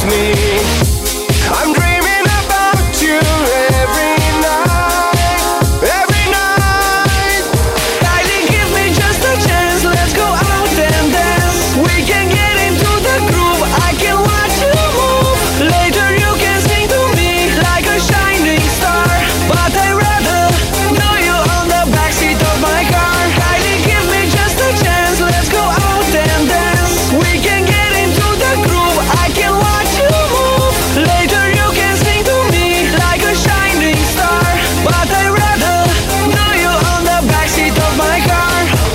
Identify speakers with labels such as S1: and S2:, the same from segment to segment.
S1: about me. I'm dreaming about you every night, every night. Kylie, give me just a chance, let's go out and dance. We can get into the groove, I can watch you move. Later you can sing to me like a shining star, but I'd rather know you on the backseat of my car. Kylie, give me just a chance, let's go out and dance. We can get into the groove, I can watch you move. Later you can sing to me like a shining star, but I'd rather know you on the backseat of my car.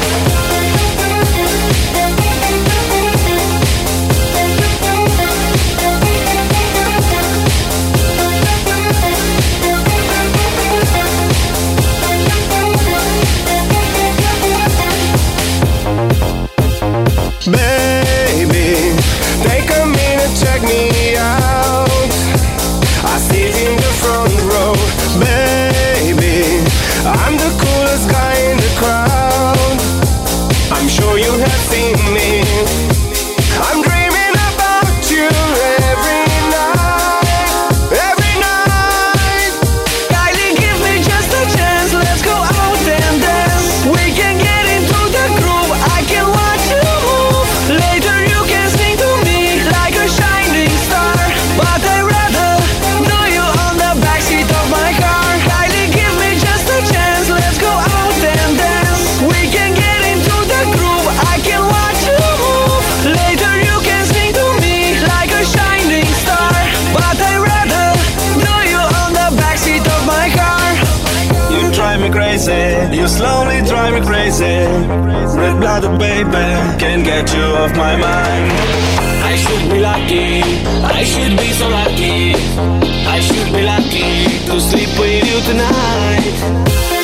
S1: Baby, take a minute, check me out. I sit in the front row. Baby, I'm the coolest guy in the crowd. I'm sure you have seen me. I'm dreaming about you every night, every night. Kylie, give me just a chance, let's go out and dance. We can get into the groove, I can watch you move. Later you can sing to me like a shining star, but I'd rather know you on the backseat of my car. Kylie, give me just a chance, let's go out and dance. We can get into the groove, I can watch you move. Later you can sing to me like a shining star, but I'd rather know you on the backseat of my car.
S2: You drive me crazy, you slowly drive me crazy. Red-blooded baby, can't get you off my mind.
S3: I should be lucky, I should be so lucky. I should be lucky to sleep with you tonight.